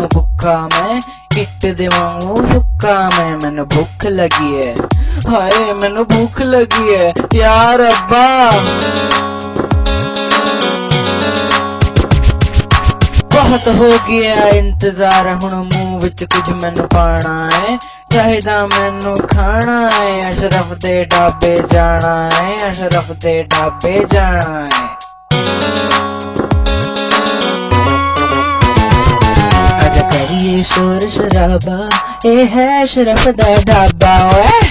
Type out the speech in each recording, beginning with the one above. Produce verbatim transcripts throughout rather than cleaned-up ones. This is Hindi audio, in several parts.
भुखा मैं इट दे वांगू सुक्का मैं मैनू भुख लगी है हाय मैनू भुख लगी है यार अब्बा बहुत हो गया इंतजार हुण मुंह विच कुछ मैनू पाना है चाहिदा मैनू खाना है अशरफ दे ढाबे जाना है अशरफ दे ढाबे जाना है अज करिए शोर शराबा ए है अशरफ दा ढाबा ओए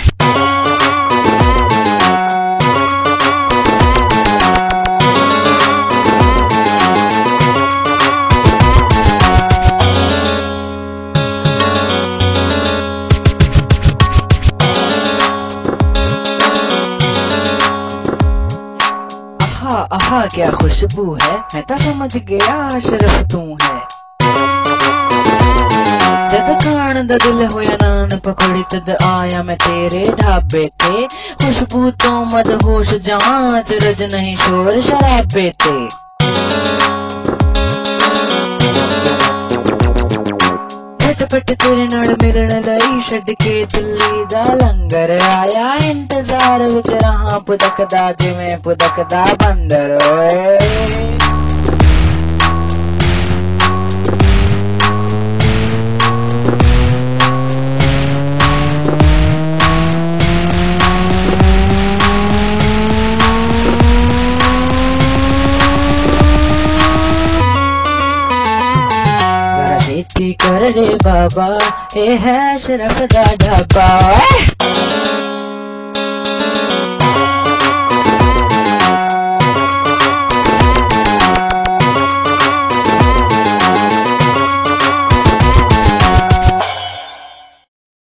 आहा आहा क्या खुशबू है मैं तो समझ गया अशरफ तू है जद खान दा दिल होया नान पकौड़ी तद आया मैं तेरे ढाबे ते खुशबू तो मदहोश जावां चरज नहीं शोर शराबे ते झटपट तेरे नाल मिलन लई छड्ड के दिल्ली दा लंगर आया इंतजार विच रहा पुदकदा जिवें पुदकदा बंदर ओए कर रे बाबा ए है अशरफ दा ढाबा।